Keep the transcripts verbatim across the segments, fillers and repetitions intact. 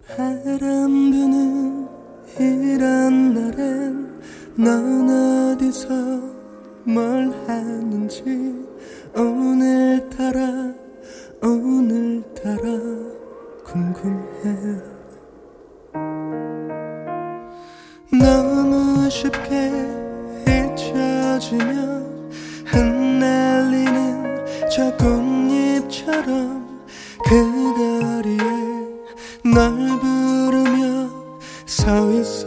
바람 부는 이런 날엔 넌 어디서 뭘 하는지 오늘따라 오늘따라 궁금해. 너무 쉽게 잊혀지며 흩날리는 저 꽃잎처럼 그 거리에 널 부르며 서 있어.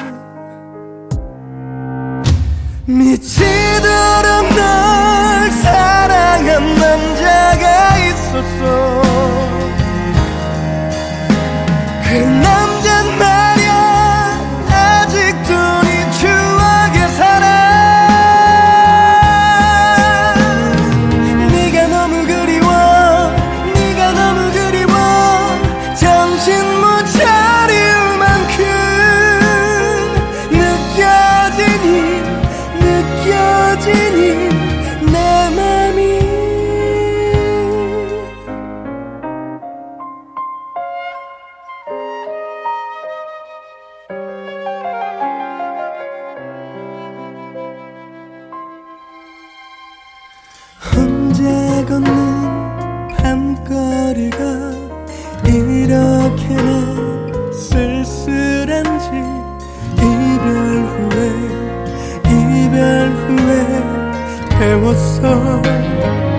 미치도록 널 사랑한 남자가 있었어. 그 남잔 말야 아직도 네 추억에 살아. 네가 너무 그리워 네가 너무 그리워 정신 못 차릴 만큼 느껴지니 느껴지니 내 맘이. 혼자 걷는 밤거리가 이렇게나 쓸쓸한지 이별 후에 이별 후에 배웠어.